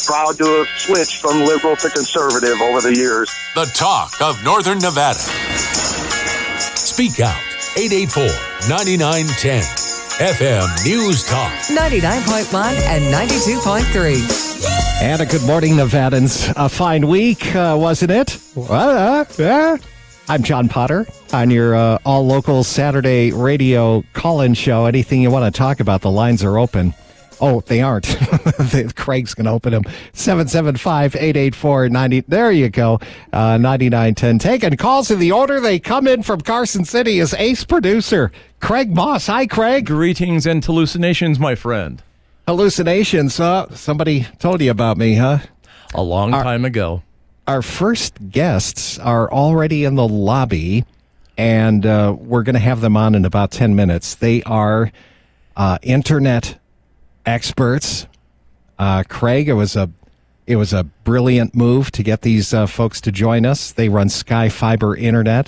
proud to have switched from liberal to conservative over the years. The talk of Northern Nevada. Speak out. 884-9910. FM News Talk. 99.1 and 92.3. And a good morning, Nevadans. A fine week, wasn't it? I'm John Potter on your all-local Saturday radio call-in show. Anything you want to talk about, the lines are open. Oh, they aren't. Craig's going to open them. 775-884-90. There you go. 9910. Taking calls in the order they come in from Carson City is ace producer Craig Moss. Hi, Craig. Greetings and hallucinations, my friend. Hallucinations. Somebody told you about me, huh? A long time ago. Our first guests are already in the lobby, and we're going to have them on in about 10 minutes. They are internet experts. Craig, it was a brilliant move to get these folks to join us. They run Sky Fiber Internet.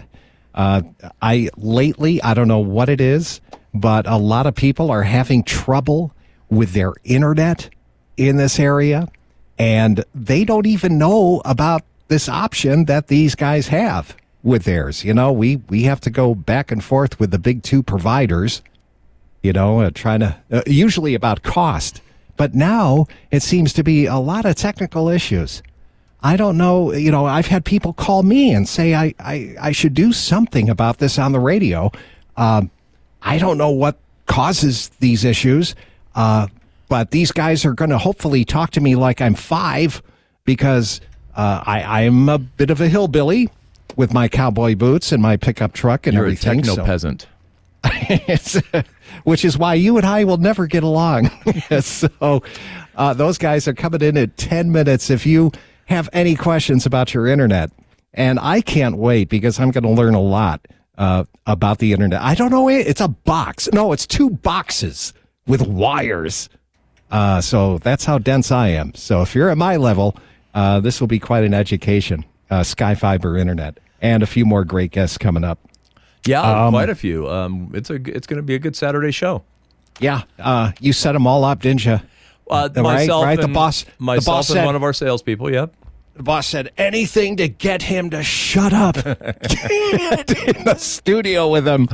Lately, I don't know what it is, but a lot of people are having trouble with their internet in this area, and they don't even know about this option that these guys have with theirs. You know, we have to go back and forth with the big two providers, you know, trying to, usually about cost. But now it seems to be a lot of technical issues. I don't know, you know, I've had people call me and say I should do something about this on the radio. I don't know what causes these issues, but these guys are going to hopefully talk to me like I'm five, because I'm a bit of a hillbilly with my cowboy boots and my pickup truck and You're everything. You're a techno-peasant. Which is why you and I will never get along. So those guys are coming in 10 minutes if you have any questions about your internet. And I can't wait, because I'm going to learn a lot about the internet. I don't know. It's a box. No, it's two boxes with wires. So that's how dense I am. So if you're at my level, this will be quite an education. Sky Fiber Internet, and a few more great guests coming up. Yeah, quite a few. It's going to be a good Saturday show. Yeah, you set them all up, didn't you? Myself, right? And, the boss and one of our salespeople. Yep. The boss said anything to get him to shut up in the studio with him.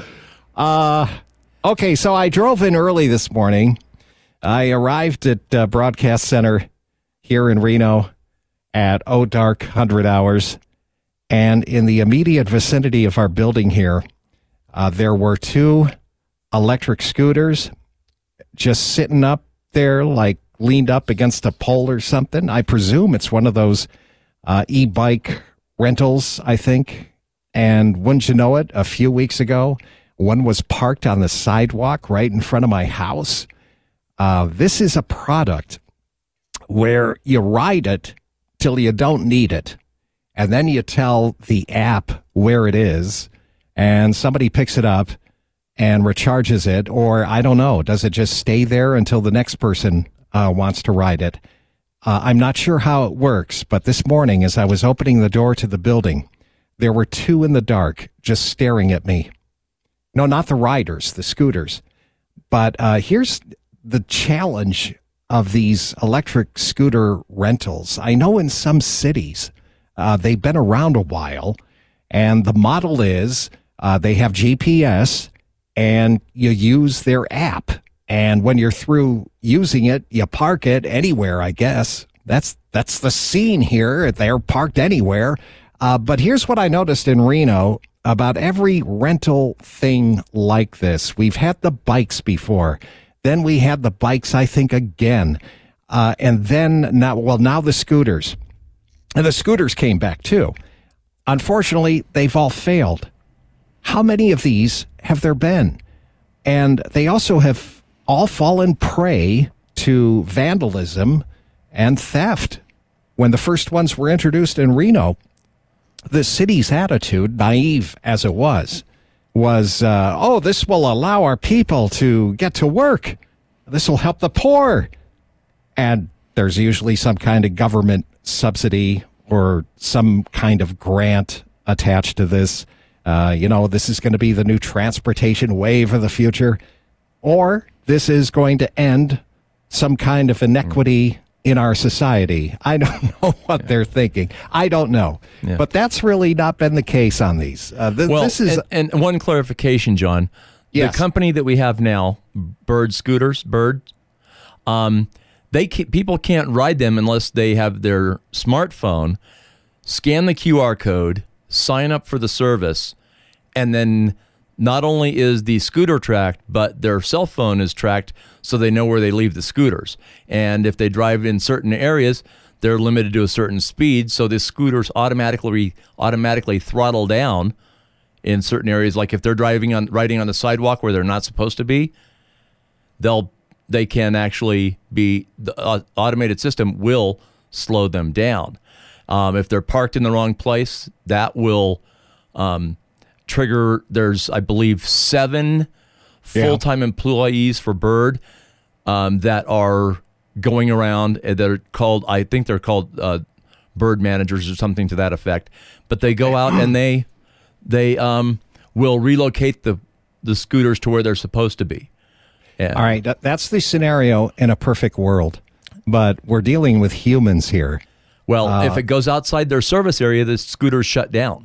Okay, so I drove in early this morning. I arrived at Broadcast Center here in Reno at dark 100 hours, and in the immediate vicinity of our building here, there were two electric scooters just sitting up there, like leaned up against a pole or something. I presume it's one of those e-bike rentals, I think. And wouldn't you know it, a few weeks ago, one was parked on the sidewalk right in front of my house. This is a product where you ride it till you don't need it, and then you tell the app where it is, and somebody picks it up and recharges it, or I don't know, does it just stay there until the next person wants to ride it? I'm not sure how it works, but this morning as I was opening the door to the building, there were two in the dark just staring at me. No, not the riders, the scooters. But here's the challenge of these electric scooter rentals. I know in some cities, they've been around a while, and the model is they have GPS, and you use their app. And when you're through using it, you park it anywhere, I guess. That's the scene here. They're parked anywhere. But here's what I noticed in Reno about every rental thing like this. We've had the bikes before. Then we had the bikes, I think, again. And then now the scooters. And the scooters came back, too. Unfortunately, they've all failed. How many of these have there been? And they also have all fallen prey to vandalism and theft. When the first ones were introduced in Reno, the city's attitude, naive as it was, this will allow our people to get to work. This will help the poor. And there's usually some kind of government subsidy or some kind of grant attached to this. This is going to be the new transportation wave of the future. Or this is going to end some kind of inequity in our society. I don't know what they're thinking. I don't know. Yeah. But that's really not been the case on these. This is and one clarification, John. Yes. The company that we have now, Bird Scooters, people can't ride them unless they have their smartphone, scan the QR code, sign up for the service, and then not only is the scooter tracked, but their cell phone is tracked so they know where they leave the scooters. And if they drive in certain areas, they're limited to a certain speed, so the scooters automatically throttle down in certain areas. Like if they're riding on the sidewalk where they're not supposed to be, they can actually the automated system will slow them down. If they're parked in the wrong place, that will trigger. There's, I believe, 7 full-time employees for Bird that are going around. That are called, I think they're called Bird managers or something to that effect. But they go out and they will relocate the scooters to where they're supposed to be. Yeah. all right. That's the scenario in a perfect world, but we're dealing with humans here. Well, if it goes outside their service area, the scooter's shut down.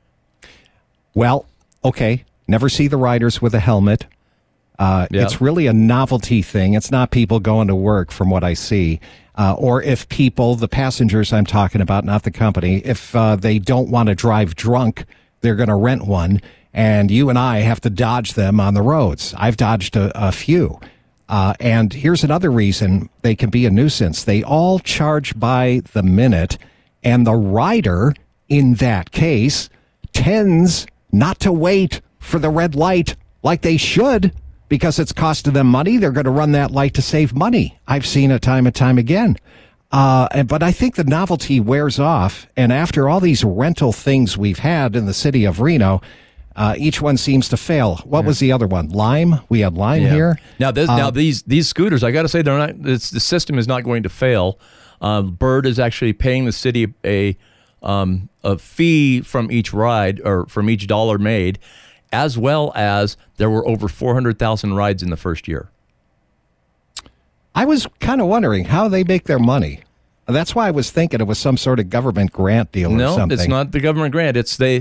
Well, okay. Never see the riders with a helmet. It's really a novelty thing. It's not people going to work, from what I see. Or if people, the passengers I'm talking about, not the company, if they don't want to drive drunk, they're going to rent one, and you and I have to dodge them on the roads. I've dodged a few. And here's another reason they can be a nuisance. They all charge by the minute, and the rider, in that case, tends not to wait for the red light like they should, because it's costing them money. They're going to run that light to save money. I've seen it time and time again. But I think the novelty wears off, and after all these rental things we've had in the city of Reno, each one seems to fail. What was the other one? Lime? We had Lime here. Now, these scooters, I got to say, they're not. The system is not going to fail. Bird is actually paying the city a fee from each ride, or from each dollar made, as well as there were over 400,000 rides in the first year. I was kind of wondering how they make their money. That's why I was thinking it was some sort of government grant deal or something. No, it's not the government grant. It's the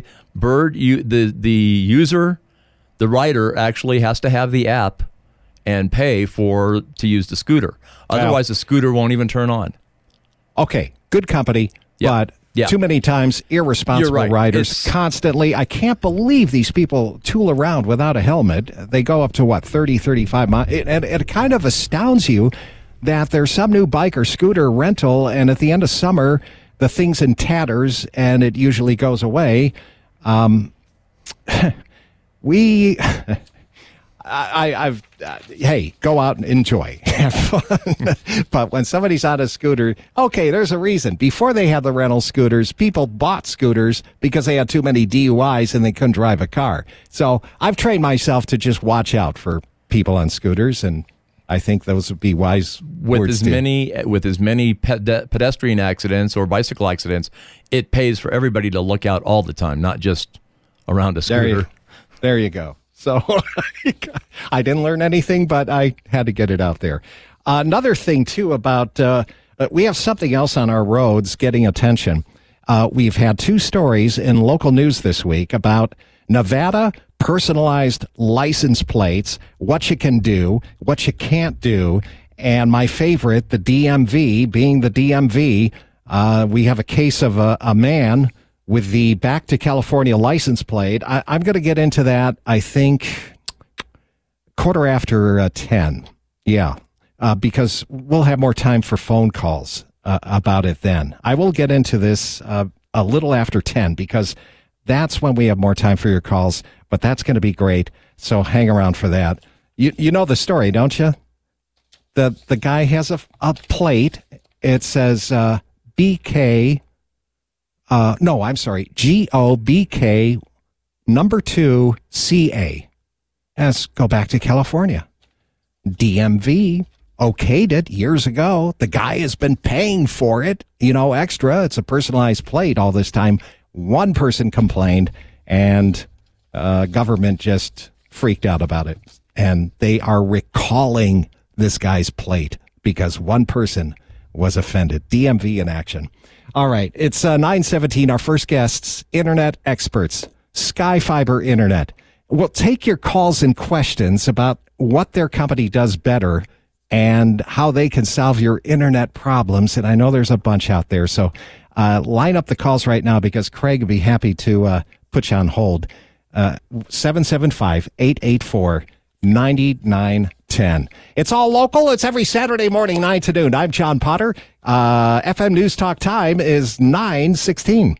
user, the rider actually has to have the app and pay to use the scooter. Otherwise, the scooter won't even turn on. Okay, good company, but too many times irresponsible riders constantly. I can't believe these people tool around without a helmet. They go up to, 30, 35 miles. And it kind of astounds you that there's some new bike or scooter rental, and at the end of summer, the thing's in tatters, and it usually goes away. Hey, go out and enjoy. Have fun. But when somebody's on a scooter, okay, there's a reason. Before they had the rental scooters, people bought scooters because they had too many DUIs and they couldn't drive a car. So I've trained myself to just watch out for people on scooters, and I think those would be wise words. With as many pedestrian accidents or bicycle accidents, it pays for everybody to look out all the time, not just around a scooter. There you go. So I didn't learn anything, but I had to get it out there. Another thing, too, about we have something else on our roads getting attention. We've had 2 stories in local news this week about Nevada personalized license plates, what you can do, what you can't do, and my favorite, the DMV, being the DMV. We have a case of a man with the Back to California license plate. I'm going to get into that, I think, 10:15. Yeah, because we'll have more time for phone calls about it then. I will get into this a little after 10, because that's when we have more time for your calls, but that's going to be great, so hang around for that. You know the story, don't you? The guy has a plate. It says BK... no, I'm sorry, GOBK number 2 CA. Let's go back to California. DMV okayed it years ago. The guy has been paying for it, extra. It's a personalized plate all this time. One person complained, and government just freaked out about it. And they are recalling this guy's plate because one person was offended. DMV in action. All right, it's 9:17. Our first guests, internet experts, Sky Fiber Internet. We'll take your calls and questions about what their company does better and how they can solve your internet problems. And I know there's a bunch out there, so line up the calls right now because Craig would be happy to put you on hold. 775-884-9910. It's all local. It's every Saturday morning, 9 to noon. I'm John Potter. FM News Talk time is 9:16.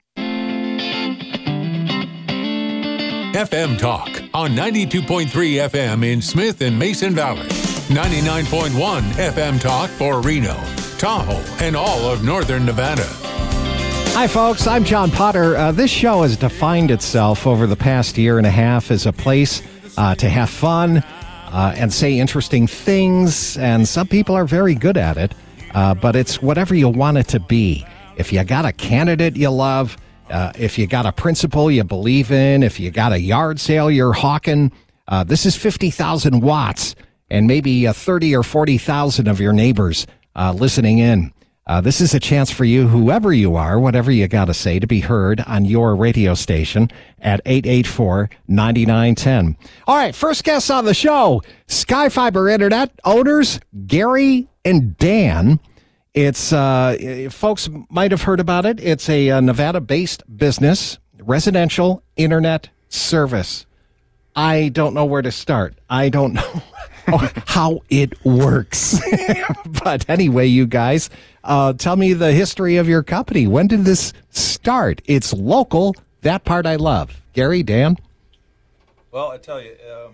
FM Talk on 92.3 FM in Smith and Mason Valley. 99.1 FM Talk for Reno, Tahoe, and all of northern Nevada. Hi, folks. I'm John Potter. This show has defined itself over the past year and a half as a place to have fun and say interesting things, and some people are very good at it, but it's whatever you want it to be. If you got a candidate you love, if you got a principle you believe in, if you got a yard sale you're hawking, this is 50,000 watts and maybe 30 or 40,000 of your neighbors listening in. This is a chance for you, whoever you are, whatever you got to say, to be heard on your radio station at 884-9910. All right, first guests on the show, Sky Fiber Internet owners, Gary and Dan. It's, folks might have heard about it. It's a Nevada-based business, residential internet service. I don't know where to start. I don't know how it works. But anyway, you guys, tell me the history of your company. When did this start? It's local. That part I love. Gary, Dan? Well, I tell you,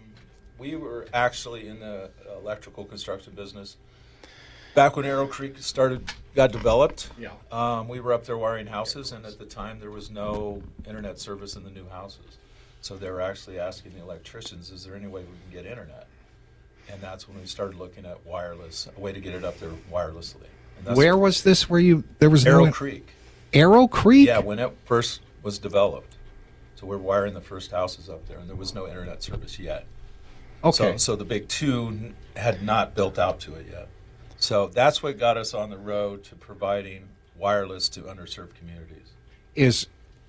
we were actually in the electrical construction business back when Arrow Creek got developed. Yeah. We were up there wiring houses, and at the time there was no internet service in the new houses. So they were actually asking the electricians, is there any way we can get internet? And that's when we started looking at wireless, a way to get it up there wirelessly. And that's Where was this? There was Arrow no Creek. Arrow Creek? Yeah, when it first was developed. So we're wiring the first houses up there, and there was no internet service yet. Okay. So the big two had not built out to it yet. So that's what got us on the road to providing wireless to underserved communities. Is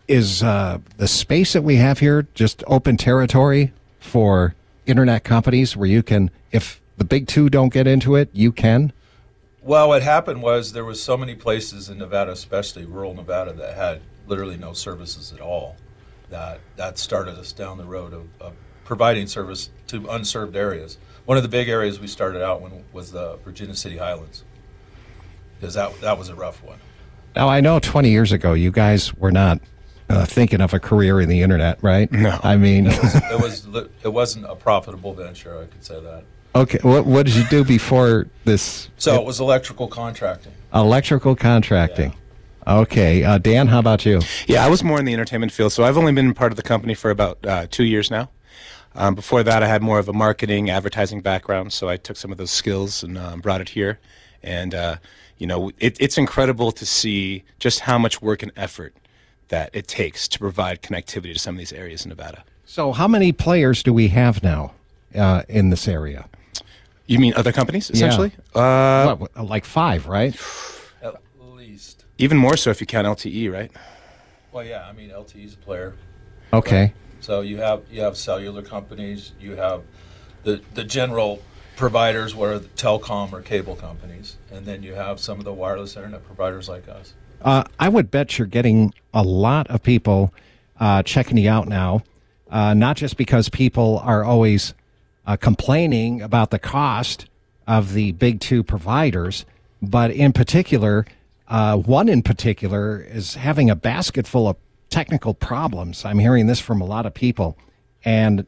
the space that we have here just open territory for internet companies where you can, if the big two don't get into it, you can? Well, what happened was there was so many places in Nevada, especially rural Nevada, that had literally no services at all. That started us down the road of providing service to unserved areas. One of the big areas we started out when was the Virginia City Highlands, because that was a rough one. Now, I know 20 years ago you guys were not thinking of a career in the internet, right? No. I mean, it wasn't a profitable venture, I could say that. Okay, what did you do before this? So it was electrical contracting. Electrical contracting. Yeah. Okay, Dan, how about you? Yeah, I was more in the entertainment field, so I've only been part of the company for about 2 years now. Before that, I had more of a marketing, advertising background, so I took some of those skills and brought it here. And, it's incredible to see just how much work and effort that it takes to provide connectivity to some of these areas in Nevada. So how many players do we have now in this area? You mean other companies, essentially? Yeah. Like 5, right? At least. Even more so if you count LTE, right? Well, yeah, I mean, LTE's a player. Okay. Right? So you have cellular companies, you have the general providers, where the telecom or cable companies, and then you have some of the wireless internet providers like us. I would bet you're getting a lot of people checking you out now, not just because people are always complaining about the cost of the big two providers, but in particular, one in particular is having a basket full of technical problems. I'm hearing this from a lot of people, and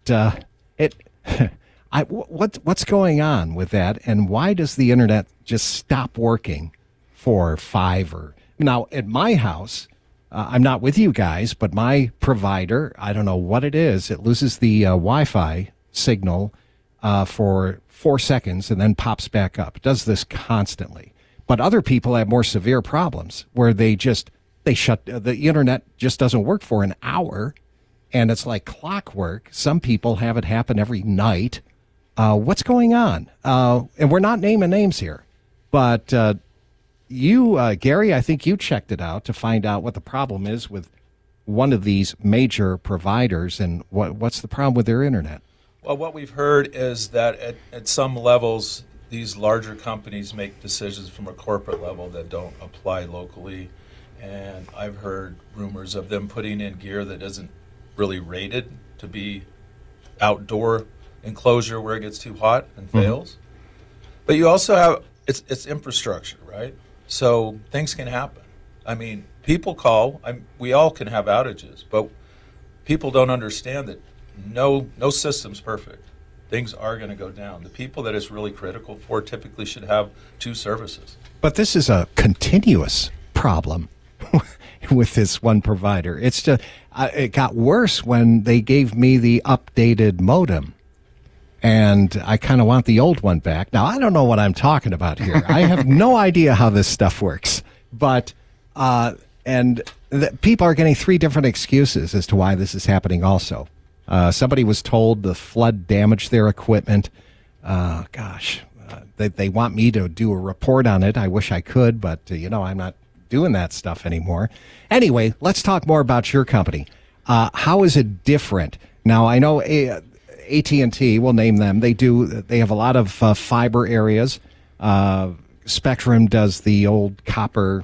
what's going on with that, and why does the internet just stop working for 5 or now at my house? I'm not with you guys, but my provider, I don't know what it is. It loses the Wi-Fi signal for 4 seconds and then pops back up. It does this constantly. But other people have more severe problems where they shut the internet, just doesn't work for an hour, and it's like clockwork. Some people have it happen every night. What's going on? And we're not naming names here, but Gary, I think you checked it out to find out what the problem is with one of these major providers, and what's the problem with their internet? Well, what we've heard is that at some levels, these larger companies make decisions from a corporate level that don't apply locally. And I've heard rumors of them putting in gear that isn't really rated to be outdoor enclosure where it gets too hot and fails. But you also have, it's infrastructure, right? So things can happen. I mean, people call, we all can have outages, but people don't understand that no system's perfect. Things are going to go down. The people that it's really critical for typically should have 2 services. But this is a continuous problem with this one provider. It's just, it got worse when they gave me the updated modem, and I kind of want the old one back. Now, I don't know what I'm talking about here. I have no idea how this stuff works, but people are getting 3 different excuses as to why this is happening also. Somebody was told the flood damaged their equipment. They want me to do a report on it. I wish I could, but, I'm not doing that stuff anymore. Anyway, let's talk more about your company. How is it different? Now, I know AT&T, we'll name them. They have a lot of fiber areas. Spectrum does the old copper,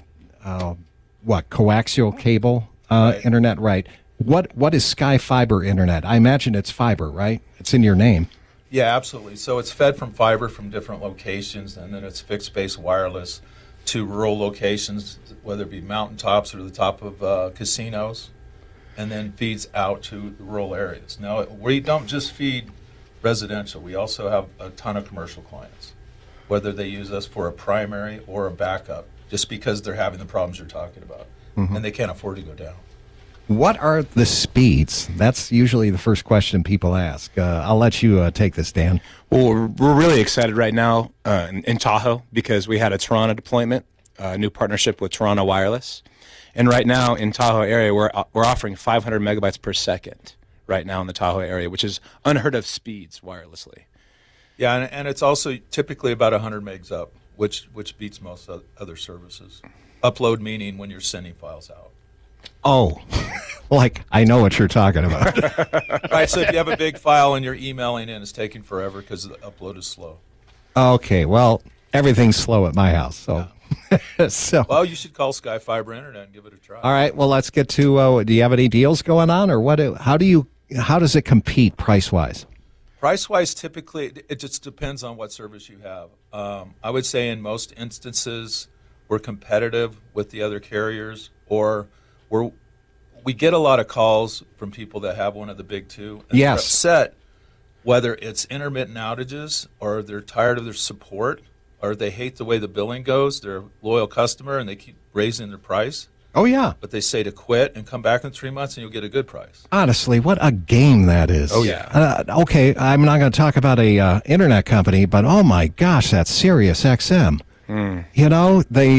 coaxial cable internet, right? What is Sky Fiber Internet? I imagine it's fiber, right? It's in your name. Yeah, absolutely. So it's fed from fiber from different locations, and then it's fixed-base wireless to rural locations, whether it be mountaintops or the top of casinos, and then feeds out to the rural areas. Now, we don't just feed residential. We also have a ton of commercial clients, whether they use us for a primary or a backup, just because they're having the problems you're talking about, and they can't afford to go down. What are the speeds? That's usually the first question people ask. I'll let you take this, Dan. Well, we're really excited right now in Tahoe because we had a Toronto deployment, a new partnership with Toronto Wireless. And right now in Tahoe area, we're offering 500 megabytes per second right now in the Tahoe area, which is unheard of speeds wirelessly. Yeah, and it's also typically about 100 megs up, which beats most other services. Upload meaning when you're sending files out. Oh, like I know what you're talking about. Right, so if you have a big file and you're emailing in, it's taking forever because the upload is slow. Okay, well, everything's slow at my house, so. So. Well, you should call Sky Fiber Internet and give it a try. All right, well, let's get to, do you have any deals going on, or what? How does it compete price-wise? Price-wise, typically, it just depends on what service you have. I would say in most instances, we're competitive with the other carriers, or we get a lot of calls from people that have one of the big 2. And yes. They're upset, whether it's intermittent outages or they're tired of their support or they hate the way the billing goes. They're a loyal customer and they keep raising their price. Oh, yeah. But they say to quit and come back in 3 months and you'll get a good price. Honestly, what a game that is. Oh, yeah. Okay, I'm not going to talk about a internet company, but oh my gosh, that's Sirius XM. You know,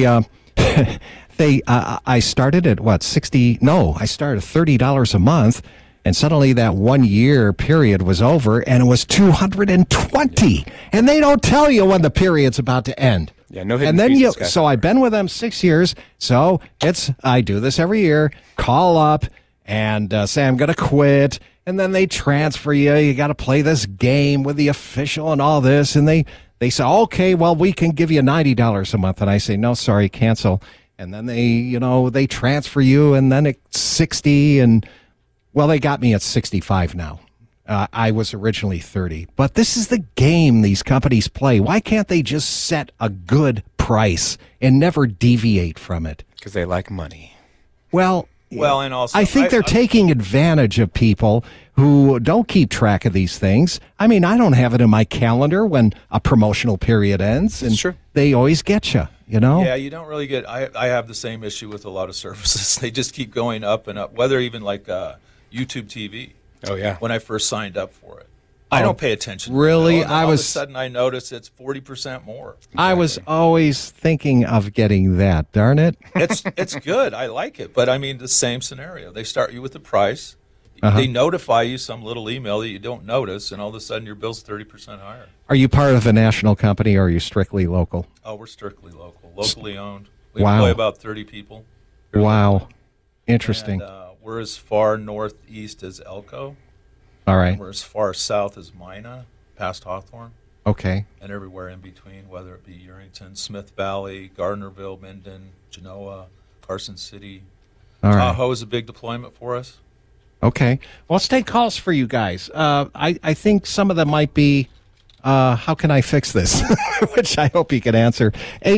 I started at what, I started $30 a month, and suddenly that 1 year period was over, and it was $220. And they don't tell you when the period's about to end. Yeah, no hidden and then fees. So I've been with them 6 years, so I do this every year, call up and say I'm going to quit, and then they transfer you. You got to play this game with the official and all this, and they say, okay, well, we can give you $90 a month. And I say, no, sorry, cancel. And then they transfer you, and then it's 60, and well, they got me at 65 now. I was originally 30. But this is the game these companies play. Why can't they just set a good price and never deviate from it? Because they like money. Well, and also, I think they're taking advantage of people who don't keep track of these things. I mean, I don't have it in my calendar when a promotional period ends, and true. They always get you, you know? Yeah, you don't really get. I have the same issue with a lot of services. They just keep going up and up, whether even like YouTube TV. Oh, yeah. When I first signed up for it. I don't pay attention. Really? All of a sudden I notice it's 40% more. Exactly. I was always thinking of getting that, darn it. It's good. I like it. But I mean, the same scenario. They start you with the price. They notify you some little email that you don't notice, and all of a sudden your bill's 30% higher. Are you part of a national company, or are you strictly local? Oh, we're strictly local. Locally owned. We employ about 30 people. Wow. Interesting. And, we're as far northeast as Elko. All right. And we're as far south as Mina, past Hawthorne. Okay. And everywhere in between, whether it be Yerington, Smith Valley, Gardnerville, Minden, Genoa, Carson City. All right. Tahoe is a big deployment for us. Okay. Well, let's take calls for you guys. I think some of them might be, how can I fix this? Which I hope you can answer.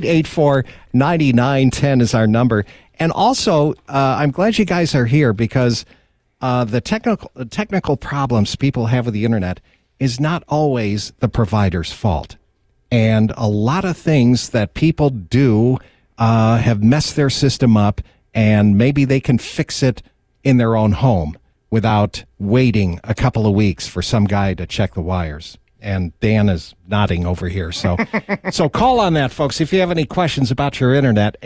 884-9910 is our number. And also, I'm glad you guys are here because the technical problems people have with the internet is not always the provider's fault. And a lot of things that people do have messed their system up, and maybe they can fix it in their own home without waiting a couple of weeks for some guy to check the wires. And Dan is nodding over here. So call on that, folks, if you have any questions about your internet.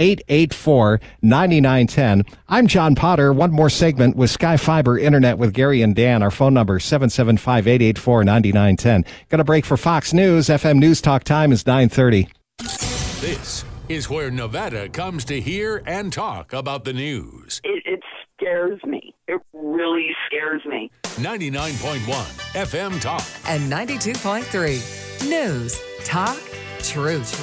884-9910. I'm John Potter. One more segment with Sky Fiber Internet with Gary and Dan. Our phone number, 775-884-9910. Got a break for Fox News. FM News Talk time is 9:30. This is where Nevada comes to hear and talk about the news. It scares me. It really scares me. 99.1 FM Talk. And 92.3 News, Talk, Truth.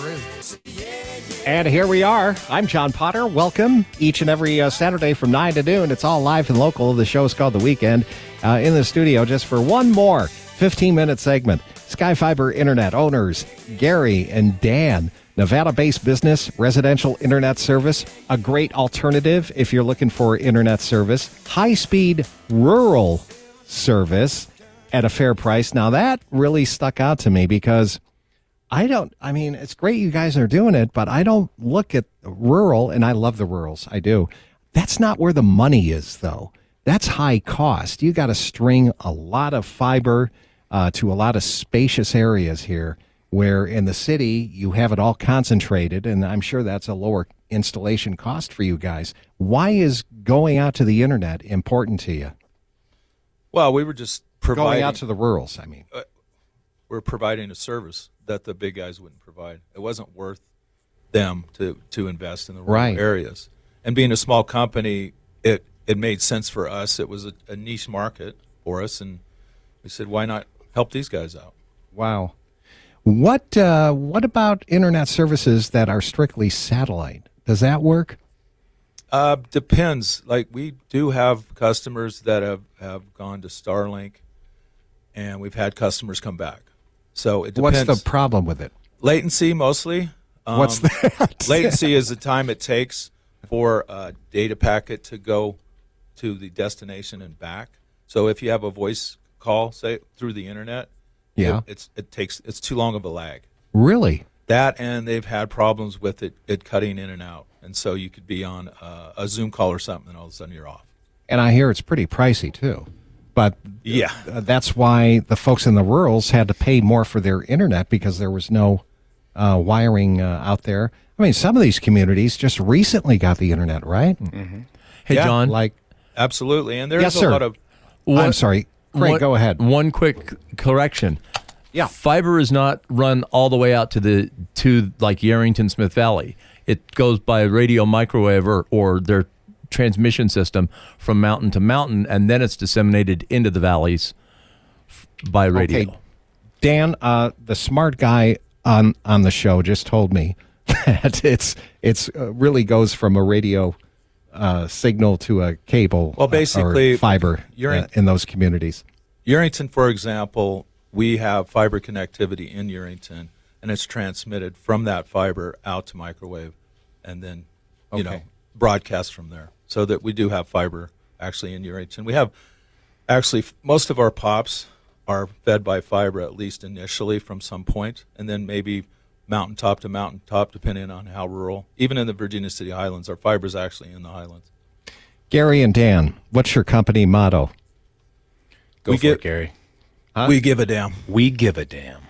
And here we are. I'm John Potter. Welcome each and every Saturday from 9 to noon. It's all live and local. The show is called The Weekend. In the studio just for one more 15-minute segment. Sky Fiber Internet owners Gary and Dan. Nevada-based business, residential internet service, a great alternative if you're looking for internet service, high-speed rural service at a fair price. Now, that really stuck out to me because it's great you guys are doing it, but I don't look at rural, and I love the rurals. I do. That's not where the money is, though. That's high cost. You got to string a lot of fiber to a lot of spacious areas here, where in the city you have it all concentrated, and I'm sure that's a lower installation cost for you guys. Why is going out to the internet important to you? Well, we were just providing... Going out to the rurals, I mean. We're providing a service that the big guys wouldn't provide. It wasn't worth them to invest in the rural areas. And being a small company, it made sense for us. It was a niche market for us, and we said, why not help these guys out? Wow. What about internet services that are strictly satellite? Does that work? Depends. Like, we do have customers that have gone to Starlink, and we've had customers come back. So it depends. What's the problem with it? Latency, mostly. What's that? Latency is the time it takes for a data packet to go to the destination and back. So if you have a voice call, say, through the internet, yeah, it's too long of a lag. Really? That, and they've had problems with it cutting in and out. And so you could be on a Zoom call or something, and all of a sudden you're off. And I hear it's pretty pricey, too. But yeah, that's why the folks in the rurals had to pay more for their internet, because there was no wiring out there. I mean, some of these communities just recently got the internet, right? Mm-hmm. Hey, yeah, John. Absolutely. And there's yes, a sir. lot of... I'm sorry. Craig, go ahead. One quick correction. Yeah. Fiber is not run all the way out to like Yerington, Smith Valley. It goes by radio microwave or their transmission system from mountain to mountain, and then it's disseminated into the valleys by radio. Okay. Dan, the smart guy on the show just told me that it's really goes from a radio signal to a cable. Well, basically, or fiber in those communities. Yerington, for example, we have fiber connectivity in Yerington, and it's transmitted from that fiber out to microwave, and then broadcast from there. So that we do have fiber actually in Yerington. We have actually most of our pops are fed by fiber, at least initially, from some point, and then maybe mountaintop to mountaintop, depending on how rural. Even in the Virginia City Highlands, our fiber is actually in the Highlands. Gary and Dan, what's your company motto? Go for it, Gary. Huh? We give a damn. We give a damn.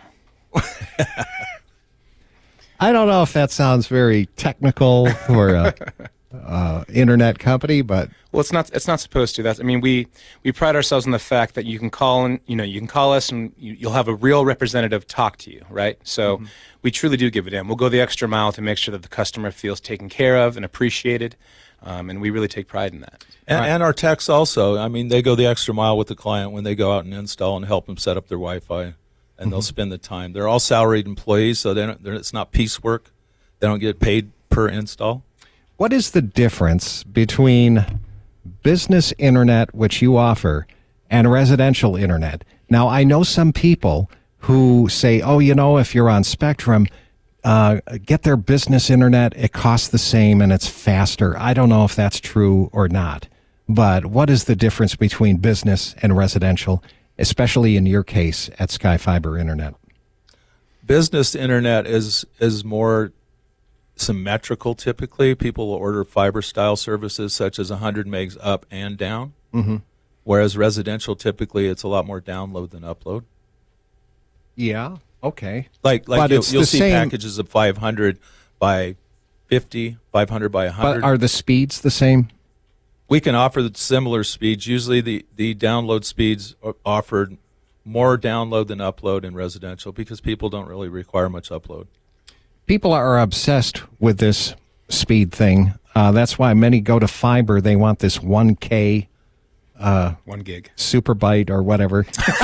I don't know if that sounds very technical or internet company, but Well, it's not supposed to. That's, I mean, we pride ourselves on the fact that you can call and you can call us and you'll have a real representative talk to you, right? So we truly do give it in. We'll go the extra mile to make sure that the customer feels taken care of and appreciated, and we really take pride in that. And our techs also. I mean, they go the extra mile with the client when they go out and install and help them set up their Wi-Fi, and they'll spend the time. They're all salaried employees, so it's not piecework. They don't get paid per install. what is the difference between business internet, which you offer, and residential internet? Now, I know some people who say, oh, if you're on Spectrum, get their business internet. It costs the same and it's faster. I don't know if that's true or not. But what is the difference between business and residential, especially in your case at Sky Fiber Internet? Business internet is more symmetrical typically. People will order fiber-style services such as 100 megs up and down, whereas residential typically it's a lot more download than upload. Yeah, okay. Like But you'll it's the see same- packages of 500 by 50, 500 by 100. But are the speeds the same? We can offer similar speeds. Usually the download speeds are offered more download than upload in residential because people don't really require much upload. People are obsessed with this speed thing. That's why many go to fiber. They want this 1K 1 gig. super byte or whatever.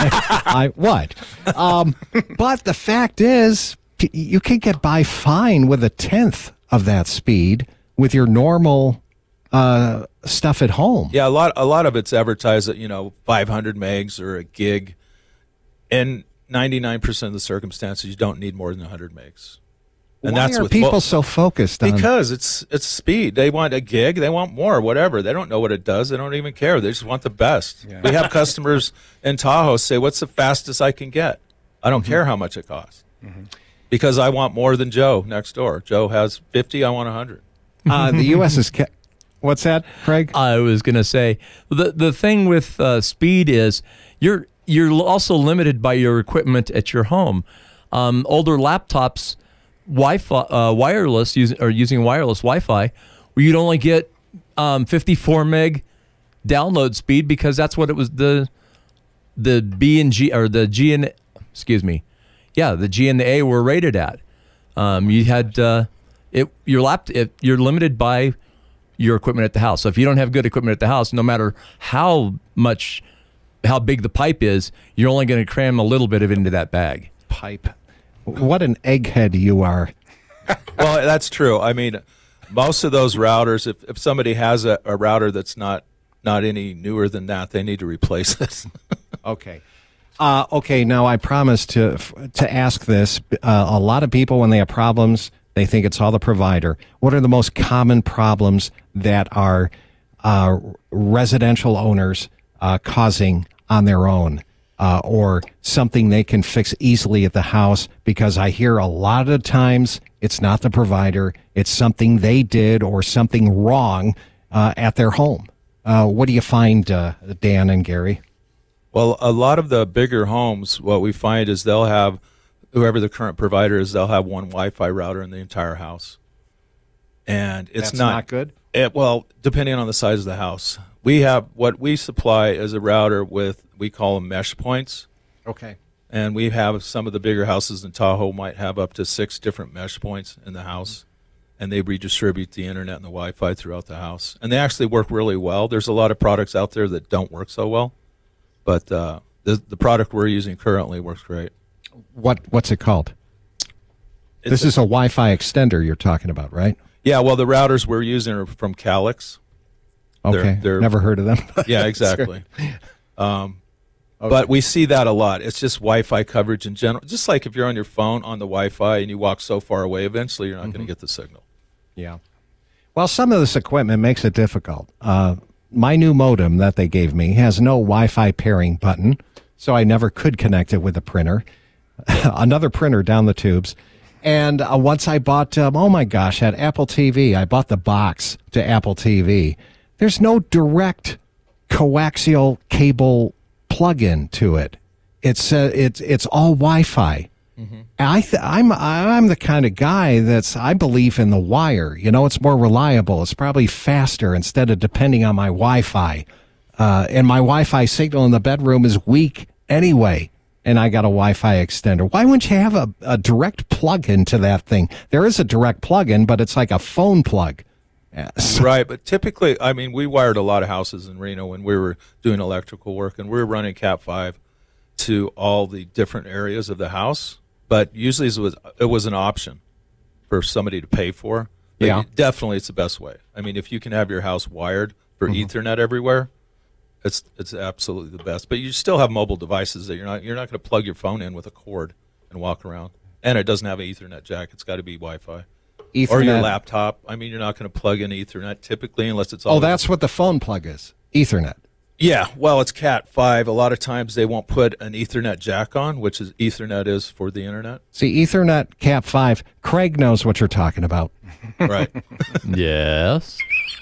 But the fact is, you can get by fine with 1/10 of that speed with your normal stuff at home. Yeah, a lot of it's advertised at 500 megs or a gig. In 99% of the circumstances, you don't need more than 100 megs. And Why that's are with people so focused on? Because it's speed. They want a gig. They want more, whatever. They don't know what it does. They don't even care. They just want the best. Yeah. We have customers in Tahoe say, what's the fastest I can get? I don't care how much it costs. Because I want more than Joe next door. Joe has 50. I want 100. The U.S. is... What's that, Craig? I was going to say the thing with speed is you're also limited by your equipment at your home. Older laptops, Wi-Fi, wireless using wireless Wi-Fi, where you'd only get 54 meg download speed because that's what it was the B and G or the G and the G and the A were rated at. You had you're limited by your equipment at the house. So if you don't have good equipment at the house, no matter how big the pipe is, you're only going to cram a little bit of it into that bag. Pipe. What an egghead you are. Well, that's true. I mean, most of those routers, if somebody has a router that's not any newer than that, they need to replace it. Okay. Okay, now I promise to ask this. A lot of people, when they have problems, they think it's all the provider. What are the most common problems that are residential owners causing on their own, or something they can fix easily at the house? Because I hear a lot of times it's not the provider, it's something they did or something wrong at their home. What do you find, Dan and Gary? Well, a lot of the bigger homes, what we find is they'll have, whoever the current provider is, they'll have one Wi-Fi router in the entire house. And it's That's not good? Well, depending on the size of the house. What we supply is a router with, we call them mesh points. Okay. And we have some of the bigger houses in Tahoe might have up to 6 different mesh points in the house. And they redistribute the internet and the Wi-Fi throughout the house. And they actually work really well. There's a lot of products out there that don't work so well. But the product we're using currently works great. What's it called? This is a Wi-Fi extender you're talking about, right? Yeah, well, the routers we're using are from Calix. Okay, They're- never heard of them. Yeah, exactly. But we see that a lot. It's just Wi-Fi coverage in general. Just like if you're on your phone on the Wi-Fi and you walk so far away, eventually you're not going to get the signal. Yeah. Well, some of this equipment makes it difficult. My new modem that they gave me has no Wi-Fi pairing button, so I never could connect it with a printer. Another printer down the tubes. And once I bought, oh my gosh, at Apple TV, I bought the box to Apple TV. There's no direct coaxial cable plug-in to it. It's all Wi-Fi. I'm the kind of guy I believe in the wire. You know, it's more reliable. It's probably faster instead of depending on my Wi-Fi. And my Wi-Fi signal in the bedroom is weak anyway. And I got a Wi-Fi extender. Why wouldn't you have a direct plug-in to that thing? There is a direct plug-in, but it's like a phone plug. Right, but typically, I mean, we wired a lot of houses in Reno when we were doing electrical work, and we were running Cat5 to all the different areas of the house. But usually it was an option for somebody to pay for. But Yeah. definitely it's the best way. I mean, if you can have your house wired for Ethernet everywhere, it's absolutely the best. But you still have mobile devices that you're not going to plug your phone in with a cord and walk around. And it doesn't have an Ethernet jack. It's got to be Wi-Fi. Ethernet. Or your laptop. I mean, you're not going to plug in Ethernet typically unless it's all. Oh, that's what the phone plug is. Ethernet. Yeah, well, it's Cat5. A lot of times they won't put an Ethernet jack on, which is Ethernet is for the internet. See, Ethernet, Cat5. Craig knows what you're talking about. Right. Yes.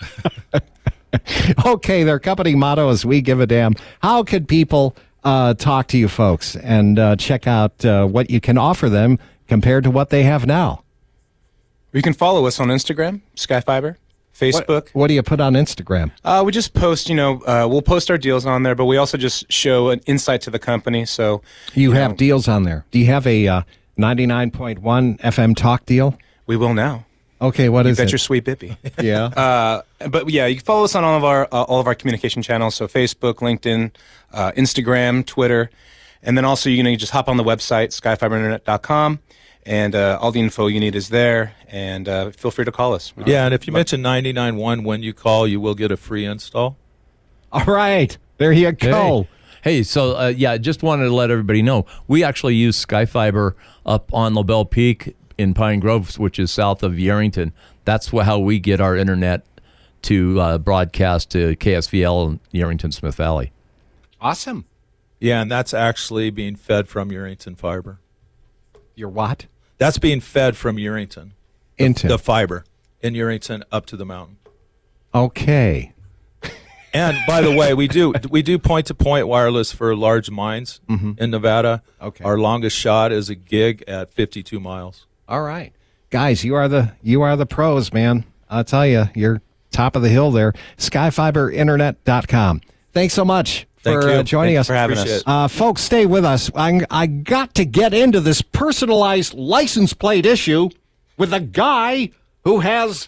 Okay, their company motto is "We give a damn." How could people talk to you folks and check out what you can offer them compared to what they have now? You can follow us on Instagram, Skyfiber, Facebook. What do you put on Instagram? We just post, we'll post our deals on there, but we also just show an insight to the company. So You have deals on there. Do you have a 99.1 FM talk deal? we will now. Okay, what is Bet it? your sweet bippy. Yeah. But yeah, you can follow us on all of our communication channels. So Facebook, LinkedIn, Instagram, Twitter, and then also you just hop on the website skyfiberinternet.com, and all the info you need is there. And feel free to call us. Yeah, and if you mention 99.1 when you call, you will get a free install. All right. There you go. Hey, so just wanted to let everybody know we actually use Skyfiber up on LaBelle Peak in Pine Grove, which is south of Yerington. That's how we get our internet to broadcast to KSVL in Yerington, Smith Valley. Awesome. Yeah, and that's actually being fed from Yerington Fiber. Your what? That's being fed from Yerington. Into. The fiber in Yerington up to the mountain. Okay. And by the way, we do point-to-point wireless for large mines in Nevada. Okay. Our longest shot is a gig at 52 miles. All right. Guys, you are the pros, man. I'll tell you, you're top of the hill there. Skyfiberinternet.com. Thanks so much for joining us. For having us. Folks, stay with us. I got to get into this personalized license plate issue with a guy who has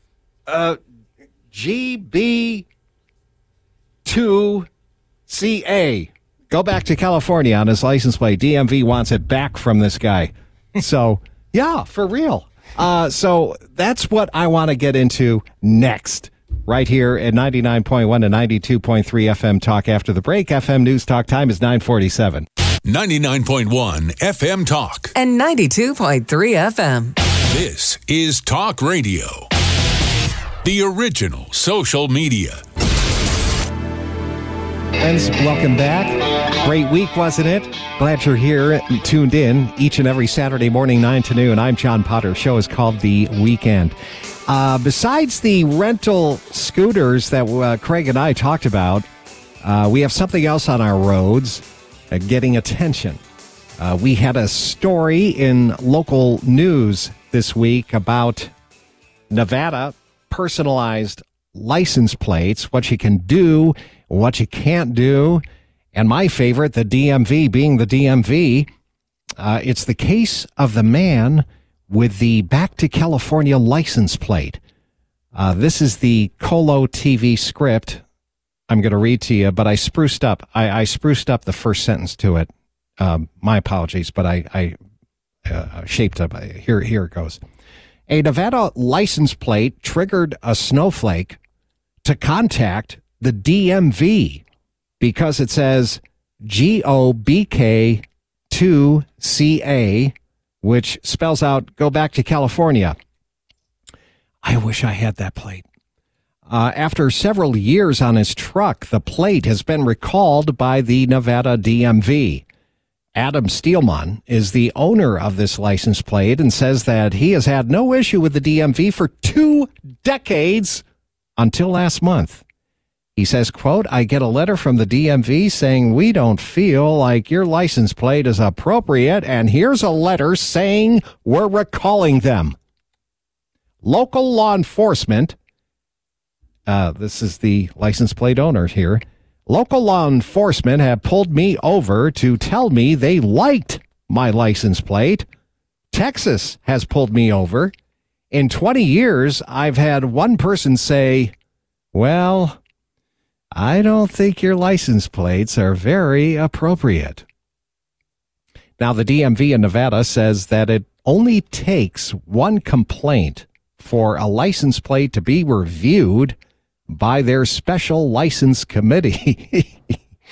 GB2CA. Go back to California on his license plate. DMV wants it back from this guy. So, yeah, for real. So that's what I want to get into next, right here at 99.1 and 92.3 FM Talk after the break. FM News Talk time is 9:47. 99.1 FM Talk. And 92.3 FM. This is Talk Radio. The original social media. Friends, welcome back. Great week, wasn't it? Glad you're here and tuned in each and every Saturday morning, 9 to noon. I'm John Potter. Show is called The Weekend. Besides the rental scooters that Craig and I talked about, we have something else on our roads getting attention. We had a story in local news this week about Nevada personalized license plates, what you can do, what you can't do, and my favorite, the DMV being the DMV. It's the case of the man with the Back to California license plate. This is the Colo TV script I'm going to read to you, but I spruced up. I spruced up the first sentence to it. My apologies, but I shaped up. Here it goes. A Nevada license plate triggered a snowflake to contact the DMV because it says GOBK2CA, which spells out go back to California. I wish I had that plate. After several years on his truck, the plate has been recalled by the Nevada DMV. Adam Steelman is the owner of this license plate and says that he has had no issue with the DMV for 2 decades until last month. He says, quote, I get a letter from the DMV saying we don't feel like your license plate is appropriate, and here's a letter saying we're recalling them. Local law enforcement, this is the license plate owner here, local law enforcement have pulled me over to tell me they liked my license plate. Texas has pulled me over. In 20 years, I've had one person say, well, I don't think your license plates are very appropriate. Now, the DMV in Nevada says that it only takes one complaint for a license plate to be reviewed by their special license committee.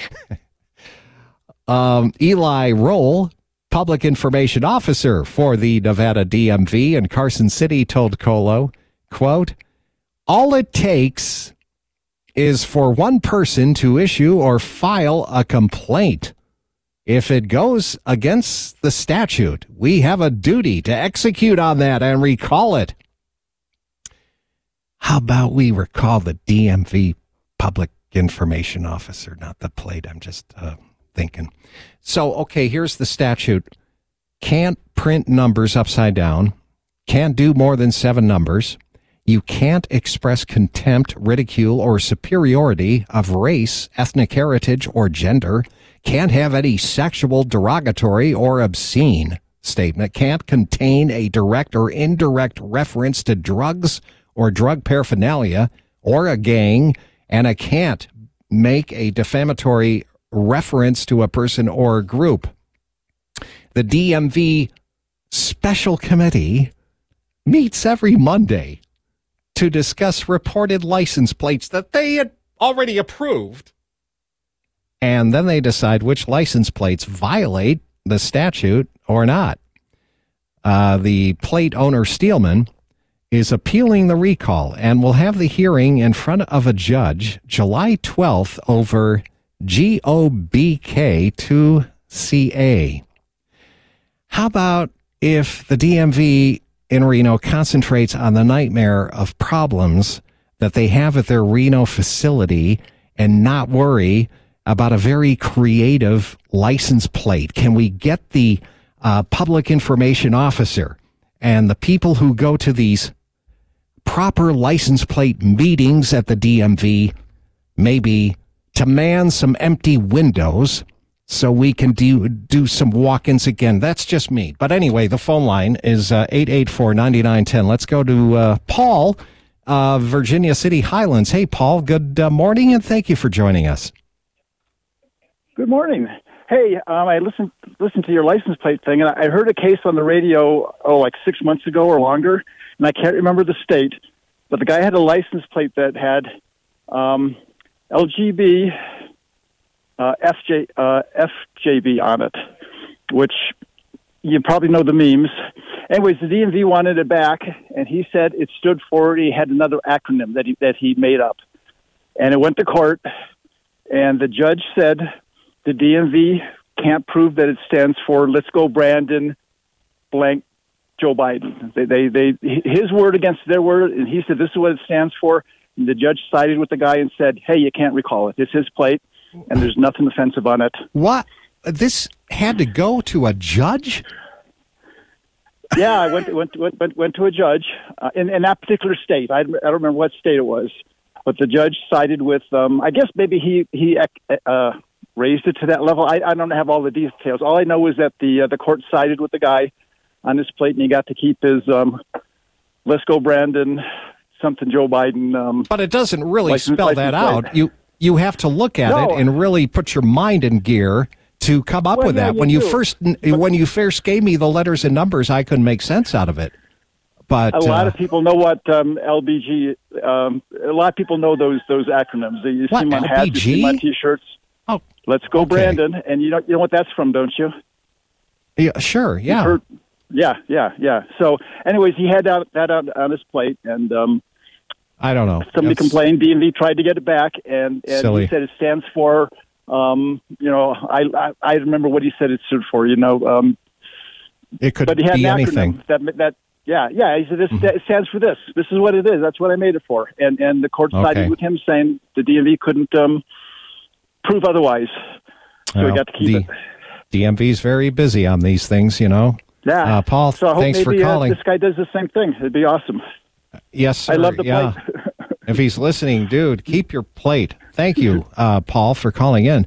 Eli Roll, public information officer for the Nevada DMV in Carson City, told Colo, quote, all it takes is for one person to issue or file a complaint. If it goes against the statute, we have a duty to execute on that and recall it. How about we recall the DMV public information officer, not the plate? I'm just thinking. So, okay, here's the statute. Can't print numbers upside down. Can't do more than 7 numbers. You can't express contempt, ridicule, or superiority of race, ethnic heritage, or gender. Can't have any sexual, derogatory, or obscene statement. Can't contain a direct or indirect reference to drugs or drug paraphernalia or a gang, and it can't make a defamatory reference to a person or a group. The DMV Special Committee meets every Monday to discuss reported license plates that they had already approved. And then they decide which license plates violate the statute or not. The plate owner, Steelman, is appealing the recall and will have the hearing in front of a judge July 12th over GOBK 2CA. How about if the DMV in Reno concentrates on the nightmare of problems that they have at their Reno facility and not worry about a very creative license plate? Can we get the public information officer and the people who go to these proper license plate meetings at the DMV maybe to man some empty windows so we can do some walk-ins again? That's just me. But anyway, the phone line is 884-9910. Let's go to Paul, Virginia City Highlands. Hey, Paul, good morning, and thank you for joining us. Good morning. Hey, I listened to your license plate thing, and I heard a case on the radio, like 6 months ago or longer, and I can't remember the state, but the guy had a license plate that had LGB FJB on it, which you probably know the memes. Anyways, the DMV wanted it back, and he said it stood for, he had another acronym that he made up. And it went to court, and the judge said the DMV can't prove that it stands for Let's Go Brandon blank Joe Biden. They his word against their word, and he said this is what it stands for. And the judge sided with the guy and said, hey, you can't recall it. It's his plate, and there's nothing offensive on it. What? This had to go to a judge? Yeah, I went to a judge in that particular state. I don't remember what state it was, but the judge sided with. I guess maybe he raised it to that level. I don't have all the details. All I know is that the court sided with the guy on his plate, and he got to keep his Let's Go Brandon something Joe Biden. But it doesn't really spell that out. You have to look at it and really put your mind in gear to come up with that. When you first gave me the letters and numbers, I couldn't make sense out of it. But a lot of people know what LBG. A lot of people know those acronyms. You see them on hats, you see them on T-shirts. Oh, Let's Go Brandon, and you know what that's from, don't you? Yeah, sure. Yeah. Yeah. So, anyways, he had that out on his plate, and I don't know. Somebody complained. DMV tried to get it back, and he said it stands for. I remember what he said it stood for. It could but he had be an anything. acronym Yeah. He said, it stands for this. This is what it is. That's what I made it for. And the court sided with him, saying the DMV couldn't prove otherwise. So we got to keep it. DMV is very busy on these things, you know. Yeah. Paul, so I hope thanks maybe, for calling. This guy does the same thing. It'd be awesome. Yes, sir. I love the plate. If he's listening, dude, keep your plate. Thank you, Paul, for calling in.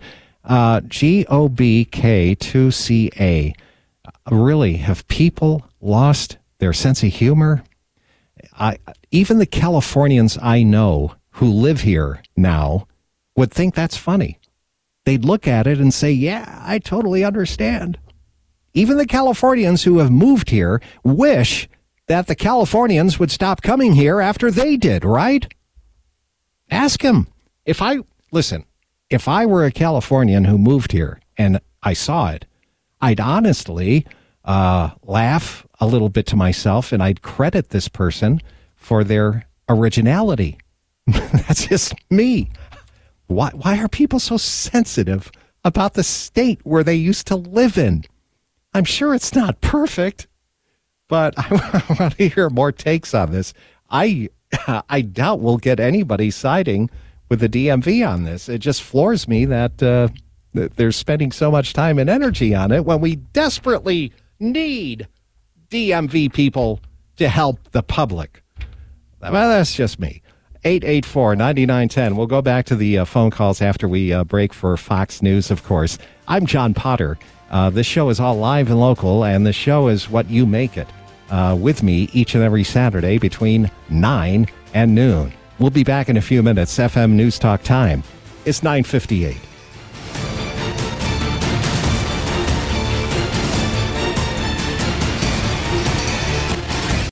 GOBK2CA. Really, have people lost their sense of humor? Even the Californians I know who live here now would think that's funny. They'd look at it and say, yeah, I totally understand. Even the Californians who have moved here wish that the Californians would stop coming here after they did, right? Ask him. If I were a Californian who moved here and I saw it, I'd honestly laugh a little bit to myself and I'd credit this person for their originality. That's just me. Why are people so sensitive about the state where they used to live in? I'm sure it's not perfect, but I want to hear more takes on this. I doubt we'll get anybody siding with the DMV on this. It just floors me that they're spending so much time and energy on it when we desperately need DMV people to help the public. Well, that's just me. 884-9910. We'll go back to the phone calls after we break for Fox News, of course. I'm John Potter. This show is all live and local, and the show is what you make it. With me each and every Saturday between 9 and noon. We'll be back in a few minutes. FM News Talk time. It's 9:58.